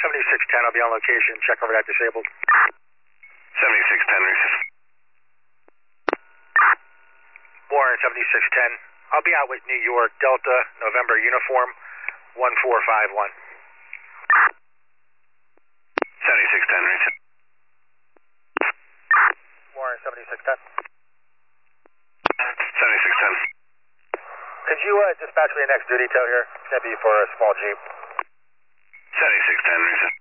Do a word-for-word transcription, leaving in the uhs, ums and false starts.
seventy-six ten, I'll be on location. Check over that disabled. seventy-six ten, receive. Warren, seventy-six ten. I'll be out with New York, Delta, November uniform, one four five one. seventy-six ten, receive. Warren, seventy-six ten. seventy-six ten. Could you uh, dispatch me the next duty tow here? It's going to be for a small Jeep. seventy-six ten, receive.